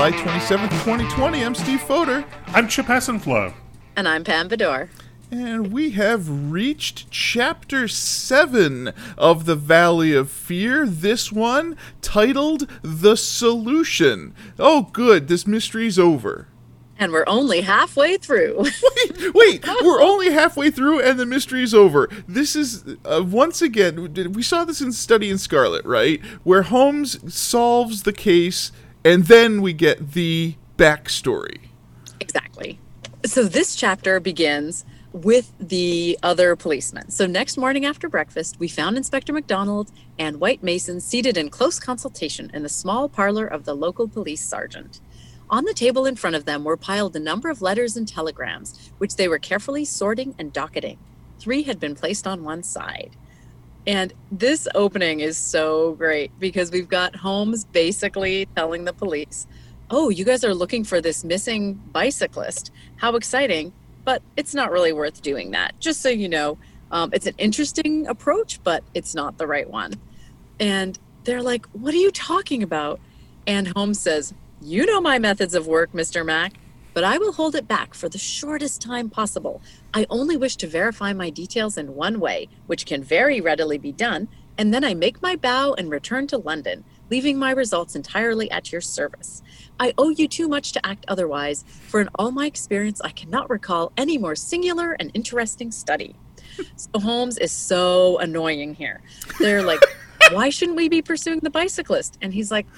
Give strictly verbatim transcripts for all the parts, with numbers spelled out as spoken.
July twenty-seventh, twenty twenty. I'm Steve Fodor. I'm Chip Hassenflow. And I'm Pam Vidor. And we have reached Chapter seven of The Valley of Fear, this one titled The Solution. Oh good, this mystery's over. And we're only halfway through. wait, wait, we're only halfway through and the mystery's over. This is, uh, once again, we saw this in Study in Scarlet, right? Where Holmes solves the case and then we get the backstory. Exactly. So this chapter begins with the other policemen. So next morning after breakfast, we found Inspector MacDonald and White Mason seated in close consultation in the small parlor of the local police sergeant. On the table in front of them were piled a number of letters and telegrams, which they were carefully sorting and docketing. Three had been placed on one side. And this opening is so great because we've got Holmes basically telling the police, oh, you guys are looking for this missing bicyclist. How exciting. But it's not really worth doing that. Just so you know, um, it's an interesting approach, but it's not the right one. And they're like, what are you talking about? And Holmes says, you know my methods of work, Mister Mac, but I will hold it back for the shortest time possible. I only wish to verify my details in one way, which can very readily be done, and then I make my bow and return to London, leaving my results entirely at your service. I owe you too much to act otherwise, for in all my experience I cannot recall any more singular and interesting study. So Holmes is so annoying here. They're like, why shouldn't we be pursuing the bicyclist? And he's like,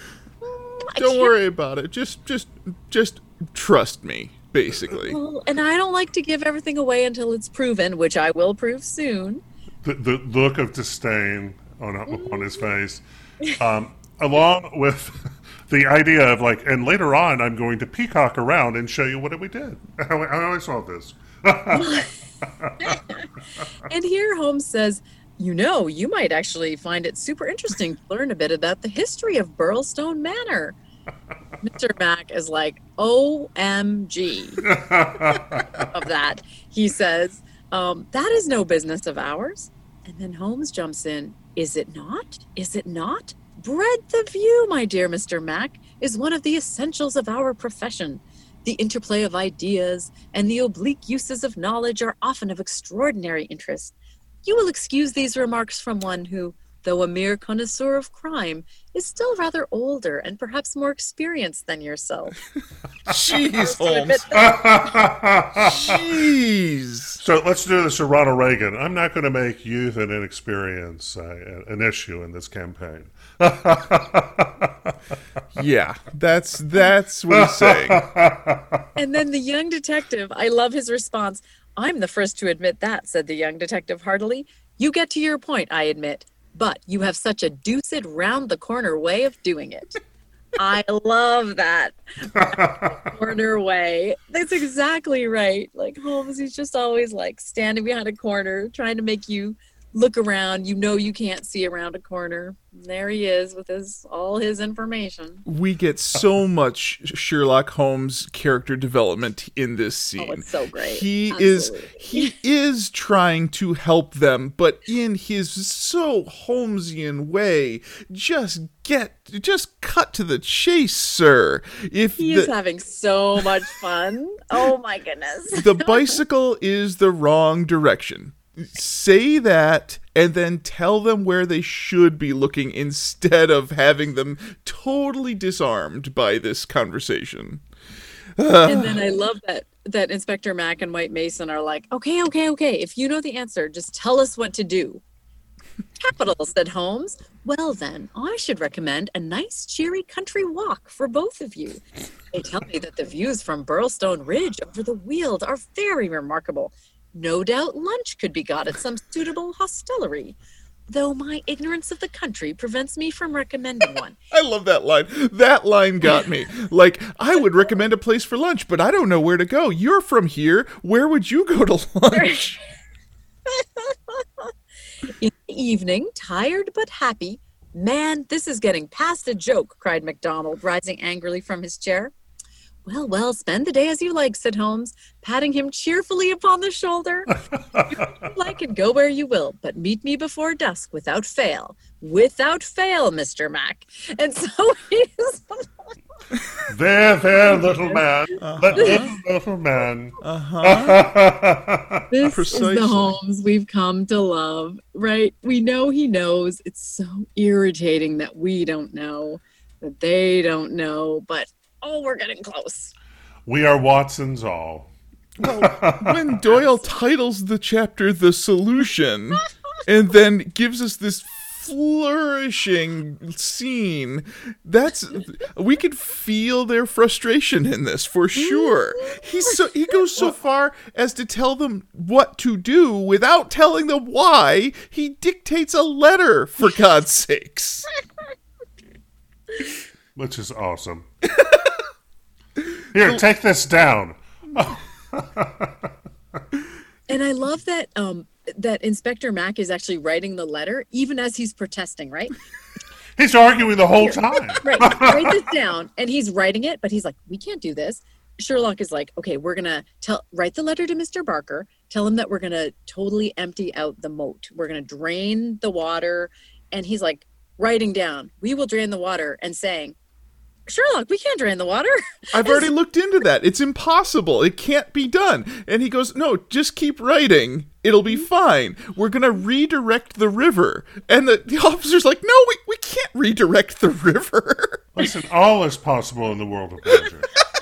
I Don't can't. worry about it. Just, just, just trust me, basically. Well, and I don't like to give everything away until it's proven, which I will prove soon. The, the look of disdain on upon his face, um, along with the idea of like, and later on, I'm going to peacock around and show you what we did. How, how I solved this. And here Holmes says, you know, you might actually find it super interesting to learn a bit about the history of Burlstone Manor. Mister Mac is like, O M G of that. He says, um, that is no business of ours. And then Holmes jumps in. Is it not? Is it not? Breadth of view, my dear Mister Mac, is one of the essentials of our profession. The interplay of ideas and the oblique uses of knowledge are often of extraordinary interest. You will excuse these remarks from one who, though a mere connoisseur of crime, is still rather older and perhaps more experienced than yourself. Jeez, Holmes. Jeez. So let's do this to Ronald Reagan. I'm not going to make youth and inexperience uh, an issue in this campaign. Yeah, that's that's what he's saying. And then the young detective, I love his response. I'm the first to admit that, said the young detective heartily. You get to your point, I admit, but you have such a deuced round-the-corner way of doing it. I love that. Corner way. That's exactly right. Like Holmes, he's just always like standing behind a corner, trying to make you look around. You know you can't see around a corner. There he is with his all his information. We get so much Sherlock Holmes character development in this scene. Oh, it's so great. He Absolutely. is he is trying to help them, but in his so Holmesian way, just get just cut to the chase, sir. If He the, is having so much fun. Oh my goodness. the bicycle is the wrong direction. Say that and then tell them where they should be looking instead of having them totally disarmed by this conversation. And then I love that that Inspector Mac and White Mason are like, okay, okay, okay. If you know the answer, just tell us what to do. Capital, said Holmes. Well then, I should recommend a nice cheery country walk for both of you. They tell me that the views from Burlstone Ridge over the Weald are very remarkable. No doubt lunch could be got at some suitable hostelry, though my ignorance of the country prevents me from recommending one. I love that line. That line got me. Like, I would recommend a place for lunch, but I don't know where to go. You're from here. Where would you go to lunch? In the evening, tired but happy, man, this is getting past a joke, cried MacDonald, rising angrily from his chair. Well, well, spend the day as you like, said Holmes, patting him cheerfully upon the shoulder. You like and go where you will, but meet me before dusk without fail. Without fail, Mister Mac. And so he's... There, there, little man. Uh-huh. Little, little man. Uh-huh. This Precisely. is the Holmes we've come to love, right? We know he knows. It's so irritating that we don't know, that they don't know, but oh, we're getting close. We are Watson's all. Well, when Doyle titles the chapter The Solution and then gives us this flourishing scene, that's we could feel their frustration in this for sure. He's so he goes so far as to tell them what to do without telling them why. He dictates a letter, for God's sakes. Which is awesome. Here, take this down. And I love that um, that Inspector Mac is actually writing the letter, even as he's protesting, right? He's arguing the whole time. Right, write this down, and he's writing it, but he's like, we can't do this. Sherlock is like, okay, we're gonna tell write the letter to Mister Barker, tell him that we're gonna totally empty out the moat. We're gonna drain the water, and he's like writing down, we will drain the water, and saying, Sherlock, we can't drain the water. I've already looked into that. It's impossible. It can't be done. And he goes, no, just keep writing. It'll be fine. We're going to redirect the river. And the, the officer's like, no, we, we can't redirect the river. Listen, all is possible in the world of magic.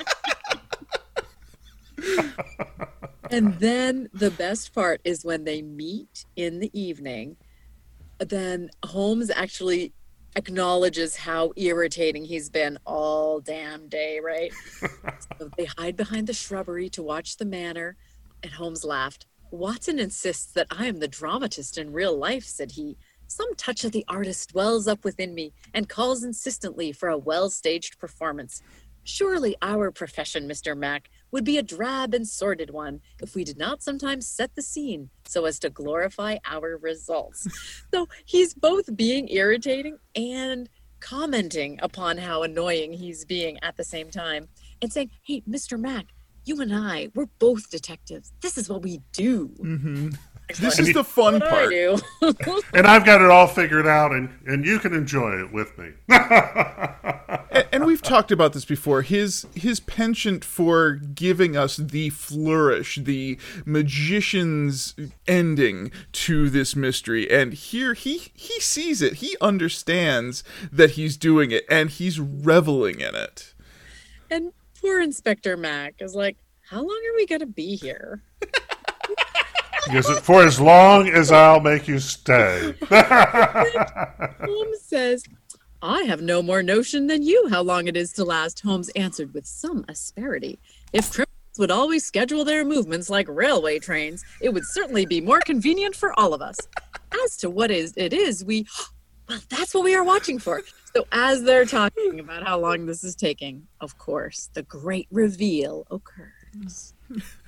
And then the best part is when they meet in the evening, then Holmes actually acknowledges how irritating he's been all damn day, right? So they hide behind the shrubbery to watch the manor, and Holmes laughed. Watson insists that I am the dramatist in real life, said he. Some touch of the artist wells up within me and calls insistently for a well-staged performance. Surely our profession, Mister Mac, would be a drab and sordid one if we did not sometimes set the scene so as to glorify our results. So he's both being irritating and commenting upon how annoying he's being at the same time and saying, hey, Mister Mac, you and I, we're both detectives. This is what we do. Mm-hmm. This is the fun what part. I do. And I've got it all figured out, and, and you can enjoy it with me. and, and we've talked about this before. His his penchant for giving us the flourish, the magician's ending to this mystery. And here he, he sees it. He understands that he's doing it, and he's reveling in it. And poor Inspector Mac is like, how long are we going to be here? Because for as long as I'll make you stay. Holmes says, I have no more notion than you how long it is to last, Holmes answered with some asperity. If criminals would always schedule their movements like railway trains, it would certainly be more convenient for all of us. As to what is it is, we... Well, that's what we are watching for. So as they're talking about how long this is taking, of course, the great reveal occurs.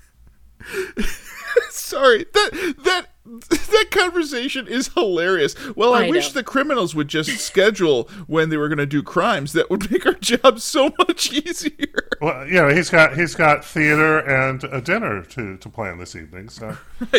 Sorry, that that that conversation is hilarious. Well, I, I wish know. the criminals would just schedule when they were going to do crimes. That would make our job so much easier. Well, you know, he's got he's got theater and a dinner to, to plan this evening. So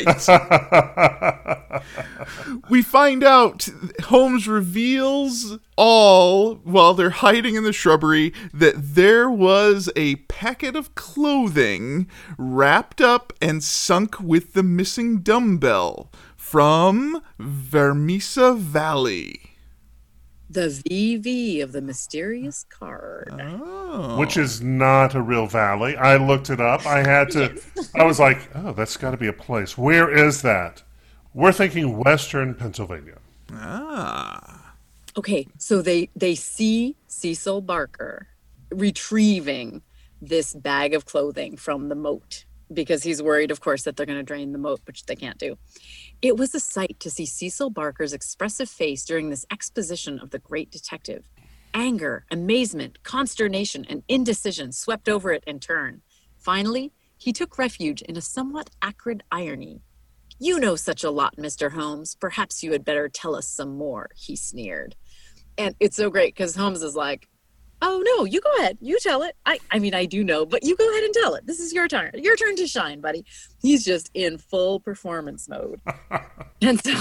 Right. We find out Holmes reveals all while they're hiding in the shrubbery that there was a packet of clothing wrapped up and sunk with the missing dumbbell from Vermissa Valley. The V V of the mysterious card. Oh. which is not a real valley. I looked it up. I had to. I was like, oh, that's got to be a place. Where is that? We're thinking Western Pennsylvania. Ah. Okay, so they they see Cecil Barker retrieving this bag of clothing from the moat because he's worried, of course, that they're going to drain the moat, which they can't do. It was a sight to see Cecil Barker's expressive face during this exposition of the great detective. Anger, amazement, consternation, and indecision swept over it in turn. Finally, he took refuge in a somewhat acrid irony. You know such a lot, Mister Holmes. Perhaps you had better tell us some more, he sneered. And it's so great because Holmes is like, oh, no, you go ahead. You tell it. I, I mean, I do know, but you go ahead and tell it. This is your turn. Your turn to shine, buddy. He's just in full performance mode. And so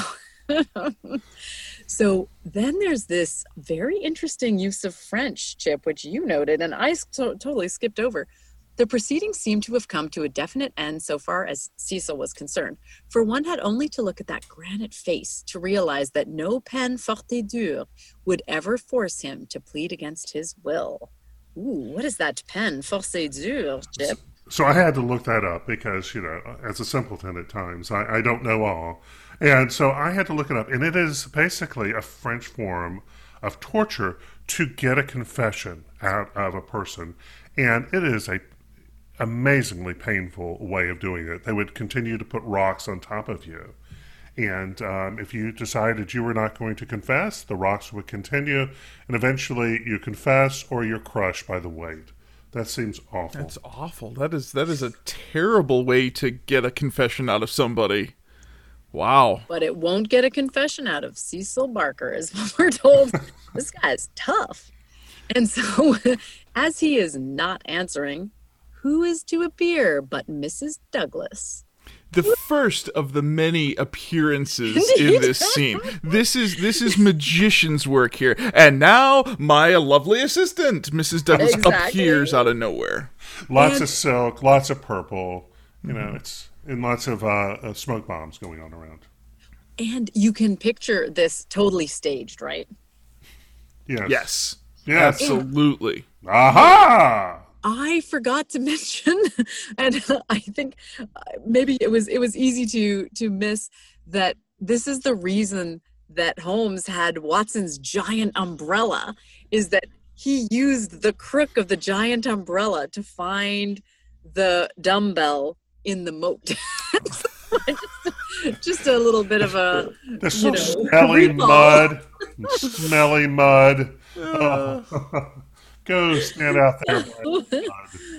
So then there's this very interesting use of French, Chip, which you noted, and I to- totally skipped over. The proceedings seemed to have come to a definite end so far as Cecil was concerned, for one had only to look at that granite face to realize that no peine forte et dure would ever force him to plead against his will. Ooh, what is that peine forte et dure, Chip? So I had to look that up because, you know, as a simpleton at times, I, I don't know all. And so I had to look it up. And it is basically a French form of torture to get a confession out of a person. And it is a amazingly painful way of doing it. They would continue to put rocks on top of you. And um, if you decided you were not going to confess, the rocks would continue. And eventually you confess or you're crushed by the weight. That seems awful. That's awful. That is that is a terrible way to get a confession out of somebody. Wow. But it won't get a confession out of Cecil Barker, is what we're told. This guy is tough. And so, as he is not answering, who is to appear but Missus Douglas? The first of the many appearances in this scene. This is this is magician's work here. And now my lovely assistant, Missus Douglas, Exactly. appears out of nowhere. Lots And- of silk, lots of purple, you know, it's and lots of uh, uh, smoke bombs going on around. And you can picture this totally staged, right? Yes. Yes. Yes. Absolutely. Aha! I forgot to mention, and I think uh, maybe it was it was easy to to miss that this is the reason that Holmes had Watson's giant umbrella, is that he used the crook of the giant umbrella to find the dumbbell in the moat. just, just a little bit of a There's you some know, smelly recall. mud. Smelly mud. Oh. Go stand out there. by the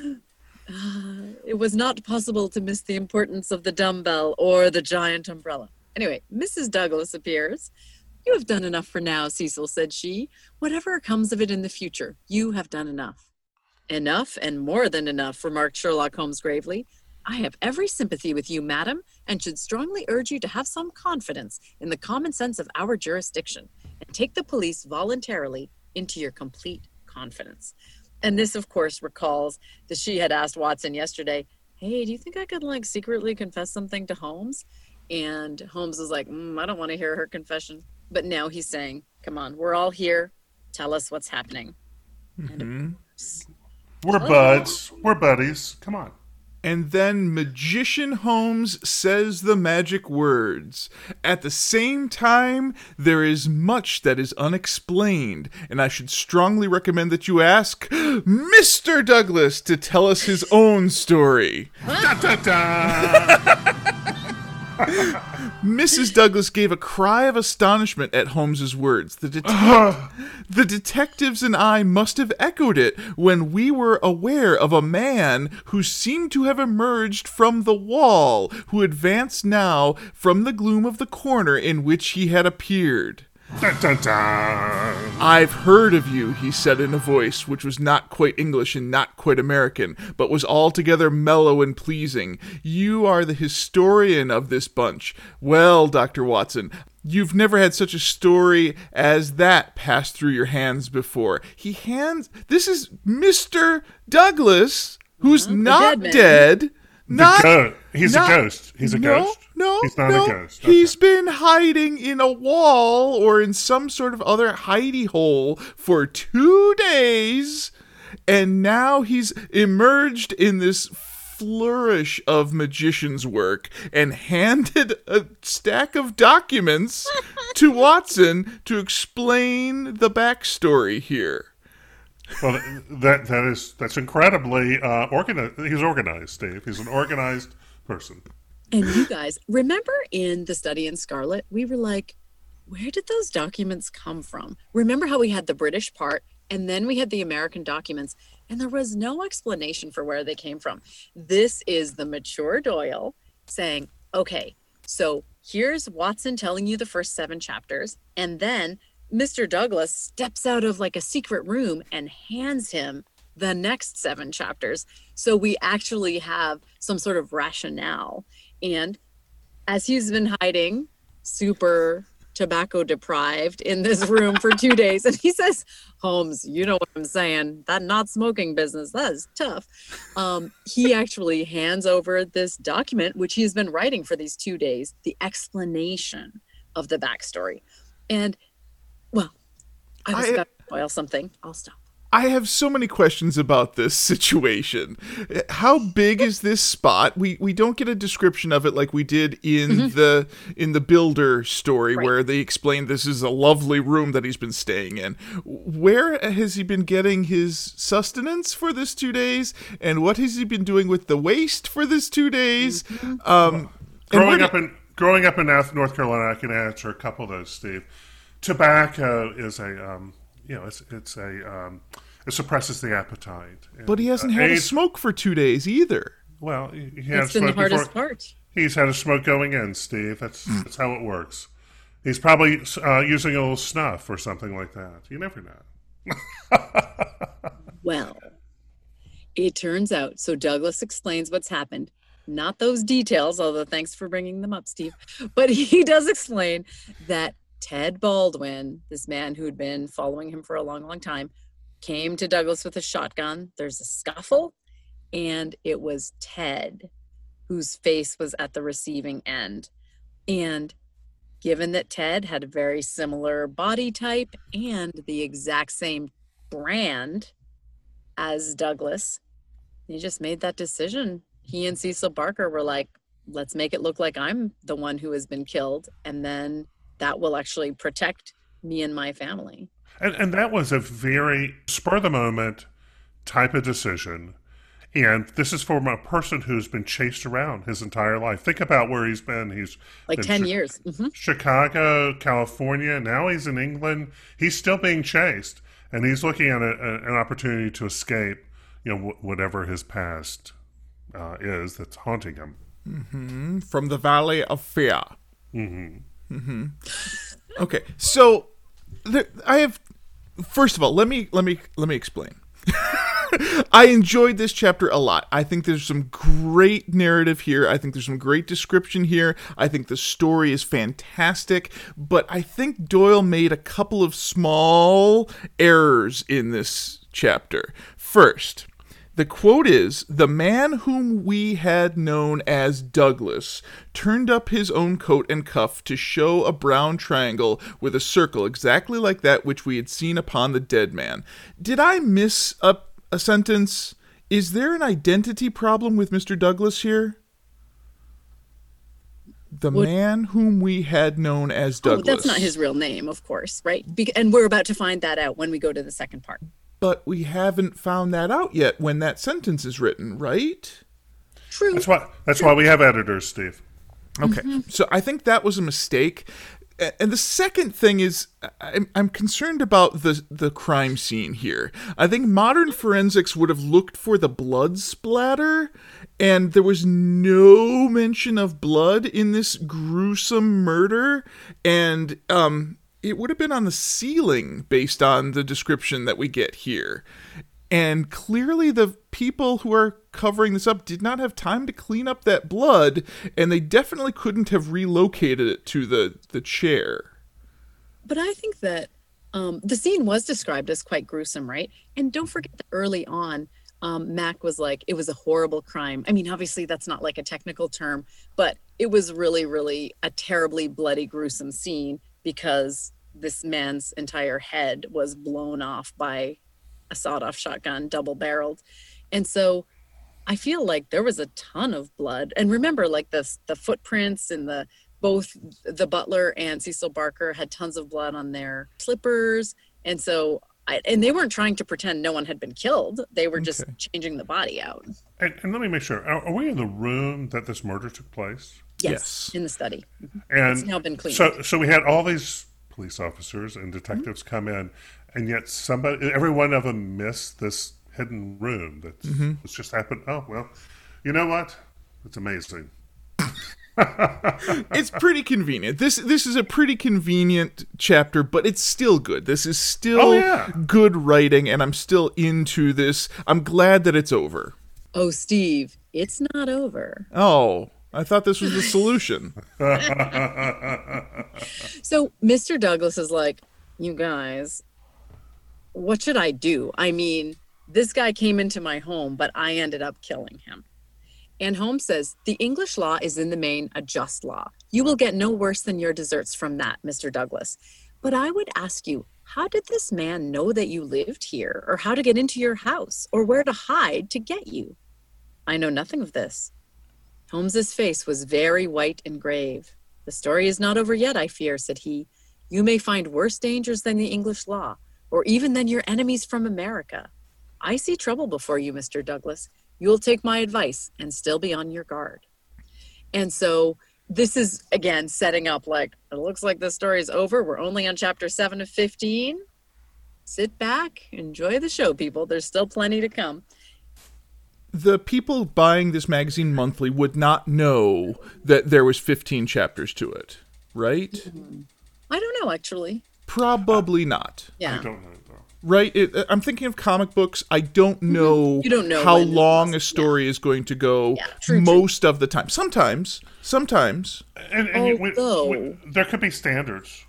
mud. It was not possible to miss the importance of the dumbbell or the giant umbrella. Anyway, Missus Douglas appears. You have done enough for now, Cecil, said she. Whatever comes of it in the future, you have done enough. Enough and more than enough, remarked Sherlock Holmes gravely. I have every sympathy with you, madam, and should strongly urge you to have some confidence in the common sense of our jurisdiction and take the police voluntarily into your complete confidence. And this, of course, recalls that she had asked Watson yesterday, hey, do you think I could, like, secretly confess something to Holmes? And Holmes is like, mm, I don't want to hear her confession. But now he's saying, come on, we're all here. Tell us what's happening. And of course, We're buds. We're buddies. Come on. And then Magician Holmes says the magic words. At the same time, there is much that is unexplained, and I should strongly recommend that you ask Mister Douglas to tell us his own story. Da, da, da. Missus Douglas gave a cry of astonishment at Holmes's words. The, det- the detectives and I must have echoed it when we were aware of a man who seemed to have emerged from the wall, who advanced now from the gloom of the corner in which he had appeared. Da, da, da. I've heard of you, he said in a voice which was not quite English and not quite American, but was altogether mellow and pleasing. You are the historian of this bunch. Well, Doctor Watson, you've never had such a story as that pass through your hands before. He hands... This is Mister Douglas, who's Uh-huh, the not dead man. dead. Not, Go- He's not- a ghost. He's a no, ghost. No, He's not no. a ghost. Okay. He's been hiding in a wall or in some sort of other hidey hole for two days, and now he's emerged in this flourish of magician's work and handed a stack of documents to Watson to explain the backstory here. Well, that that is that's incredibly uh, organized. He's organized, Steve. He's an organized person. and you guys, remember in The Study in Scarlet, we were like, where did those documents come from? Remember how we had the British part and then we had the American documents, and there was no explanation for where they came from. This is the mature Doyle saying, okay, so here's Watson telling you the first seven chapters, and then Mister Douglas steps out of like a secret room and hands him the next seven chapters. So we actually have some sort of rationale. And as he's been hiding, super tobacco deprived in this room for two days. And he says, Holmes, you know what I'm saying? That not smoking business, that is tough. Um, he actually hands over this document, which he's been writing for these two days, the explanation of the backstory. And, well, I was I, about to spoil something. I'll stop. I have so many questions about this situation. How big is this spot? We we don't get a description of it like we did in mm-hmm. the in the Builder story, right, where they explained this is a lovely room that he's been staying in. Where has he been getting his sustenance for this two days? And what has he been doing with the waste for this two days? Mm-hmm. Um, growing up in growing up in North Carolina, I can answer a couple of those, Steve. Tobacco is a um, You know, it's it's a um, it suppresses the appetite. And, but he hasn't uh, had age, a smoke for two days either. Well, he, he had That's been the hardest before. part. He's had a smoke going in, Steve. That's that's how it works. He's probably uh, using a little snuff or something like that. You never know. Well, it turns out. So Douglas explains what's happened. Not those details, although thanks for bringing them up, Steve. But he does explain that Ted Baldwin, this man who'd been following him for a long, long time, came to Douglas with a shotgun. There's a scuffle, and it was Ted whose face was at the receiving end. And given that Ted had a very similar body type and the exact same brand as Douglas, he just made that decision. He and Cecil Barker were like, let's make it look like I'm the one who has been killed, and then that will actually protect me and my family. And, and that was a very spur-of-the-moment type of decision. And this is from a person who's been chased around his entire life. Think about where he's been. He's like been ten Chi- years. Mm-hmm. Chicago, California. Now he's in England. He's still being chased. And he's looking at a, a, an opportunity to escape, you know, wh- whatever his past uh, is that's haunting him. Mm-hmm. From the Valley of Fear. Mm-hmm. Mm-hmm. Okay, so there, I have. First of all, let me let me let me explain. I enjoyed this chapter a lot. I think there's some great narrative here. I think there's some great description here. I think the story is fantastic. But I think Doyle made a couple of small errors in this chapter. First, the quote is, "The man whom we had known as Douglas turned up his own coat and cuff to show a brown triangle with a circle exactly like that which we had seen upon the dead man." Did I miss a, a sentence? Is there an identity problem with Mister Douglas here? The what? Man whom we had known as Douglas. Oh, that's not his real name, of course, right? Be- and we're about to find that out when we go to the second part. But we haven't found that out yet when that sentence is written, right? True. That's why that's why we have editors, Steve. Okay. Mm-hmm. So I think that was a mistake. And the second thing is, I'm, I'm concerned about the, the crime scene here. I think modern forensics would have looked for the blood splatter, and there was no mention of blood in this gruesome murder. And, um... it would have been on the ceiling based on the description that we get here. And clearly the people who are covering this up did not have time to clean up that blood, and they definitely couldn't have relocated it to the, the chair. But I think that um, the scene was described as quite gruesome, right? And don't forget that early on, um, Mac was like, it was a horrible crime. I mean, obviously that's not like a technical term, but it was really, really a terribly bloody, gruesome scene, because this man's entire head was blown off by a sawed-off shotgun, double-barreled. And so I feel like there was a ton of blood. And remember, like the, the footprints and the both the butler and Cecil Barker had tons of blood on their slippers. And so, I, and they weren't trying to pretend no one had been killed. They were just okay. changing the body out. And, and let me make sure, are, are we in the room that this murder took place? Yes, yes. In the study. And it's now been cleaned. So, so we had all these police officers and detectives mm-hmm. come in, and yet somebody, every one of them missed this hidden room that mm-hmm. was just happened. Oh, well, you know what? It's amazing. It's pretty convenient. This this is a pretty convenient chapter, but it's still good. This is still oh, yeah. good writing, and I'm still into this. I'm glad that it's over. Oh, Steve, it's not over. Oh. I thought this was the solution. So Mister Douglas is like, you guys, what should I do? I mean, this guy came into my home, but I ended up killing him. And Holmes says, the English law is in the main a just law. You will get no worse than your deserts from that, Mister Douglas. But I would ask you, how did this man know that you lived here, or how to get into your house, or where to hide to get you? I know nothing of this. Holmes's face was very white and grave. The story is not over yet, I fear, said he. You may find worse dangers than the English law, or even than your enemies from America. I see trouble before you, Mister Douglas. You'll take my advice and still be on your guard. And so this is, again, setting up like, it looks like the story is over. We're only on chapter seven of fifteen. Sit back, enjoy the show, people. There's still plenty to come. The people buying this magazine monthly would not know that there was fifteen chapters to it, right? Mm-hmm. I don't know, actually. Probably not. Yeah. I don't know, though. Right? It, I'm thinking of comic books. I don't know, You don't know how when it long was. a story is going to go Yeah, true, true. most of the time. Sometimes. Sometimes. And, and we- Although- we- there could be standards.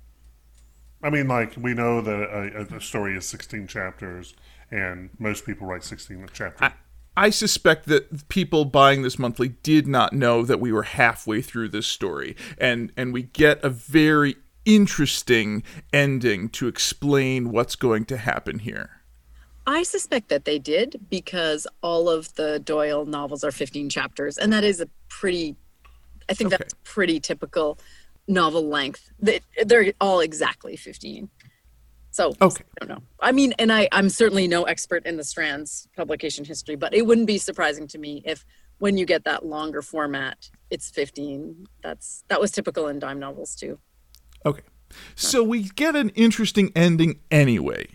I mean, like, we know that a, a story is sixteen chapters, and most people write sixteen chapters. I suspect that people buying this monthly did not know that we were halfway through this story. And, and we get a very interesting ending to explain what's going to happen here. I suspect that they did because all of the Doyle novels are fifteen chapters, and that is a pretty, I think Okay. that's pretty typical novel length. They, they're all exactly fifteen. So Okay. I don't know. I mean, and I, I'm certainly no expert in the Strand's publication history, but it wouldn't be surprising to me if when you get that longer format, it's fifteen. That's that was typical in dime novels too. Okay. So we get an interesting ending anyway.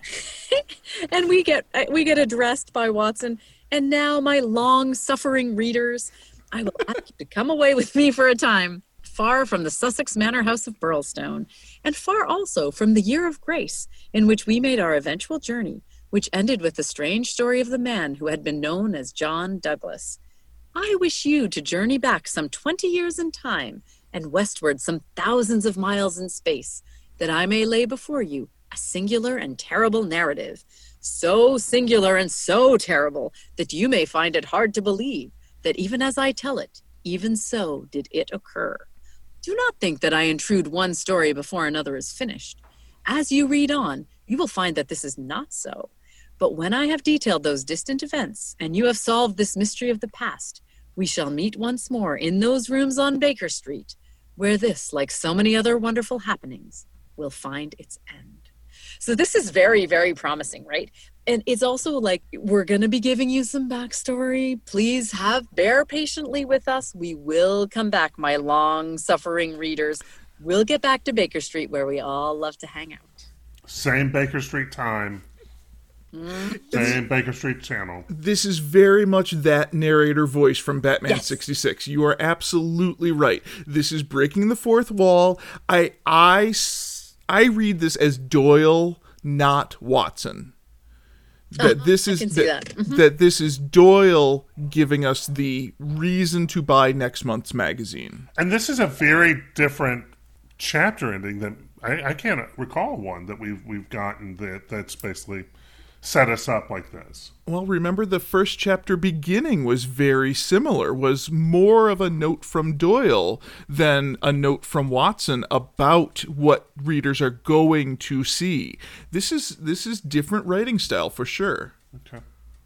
And we get we get addressed by Watson. And now, my long-suffering readers, I will ask you to come away with me for a time, far from the Sussex Manor House of Burlstone, and far also from the year of grace in which we made our eventual journey, which ended with the strange story of the man who had been known as John Douglas. I wish you to journey back some twenty years in time and westward some thousands of miles in space, that I may lay before you a singular and terrible narrative, so singular and so terrible that you may find it hard to believe that even as I tell it, even so did it occur. Do not think that I intrude one story before another is finished. As you read on, you will find that this is not so. But when I have detailed those distant events, and you have solved this mystery of the past, we shall meet once more in those rooms on Baker Street, where this, like so many other wonderful happenings, will find its end. So this is very, very promising, right? And it's also like, we're going to be giving you some backstory. Please have, bear patiently with us. We will come back, my long-suffering readers. We'll get back to Baker Street, where we all love to hang out. Same Baker Street time. Same Baker Street channel. This is very much that narrator voice from Batman Yes. sixty-six. You are absolutely right. This is breaking the fourth wall. I, I, s- I read this as Doyle, not Watson. That this I is can see that, that. Mhm. that this is Doyle giving us the reason to buy next month's magazine. And this is a very different chapter ending than I, I can't recall one that we've we've gotten that that's basically set us up like this. Well, remember the first chapter beginning was very similar, was more of a note from Doyle than a note from Watson about what readers are going to see. This is this is different writing style for sure. Okay.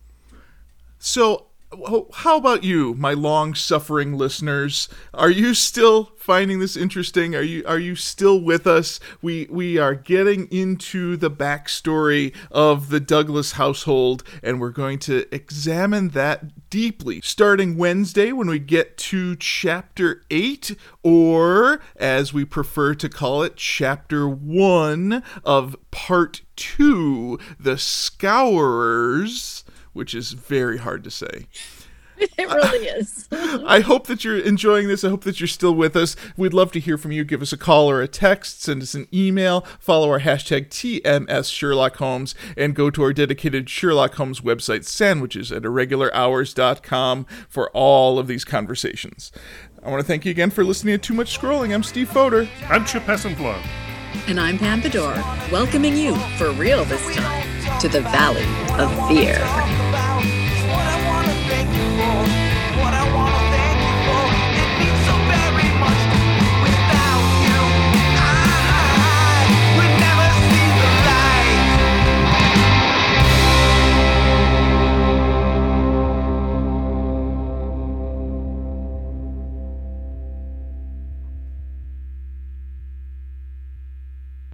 So, wh- how about you, my long-suffering listeners? Are you still finding this interesting? Are you are you still with us? We we are getting into the backstory of the Douglas household, and we're going to examine that deeply, starting Wednesday when we get to chapter eight, or as we prefer to call it, chapter one of part two, The Scourers, which is very hard to say. It really is. I hope that you're enjoying this. I hope that you're still with us. We'd love to hear from you. Give us a call or a text. Send us an email. Follow our hashtag T M S Sherlock Holmes and go to our dedicated Sherlock Holmes website, sandwiches at irregular hours dot com, for all of these conversations. I want to thank you again for listening to Too Much Scrolling. I'm Steve Fodor. I'm Chip Hessenflow. And I'm Pam Bedore, welcoming you, for real this time, to the Valley of Fear.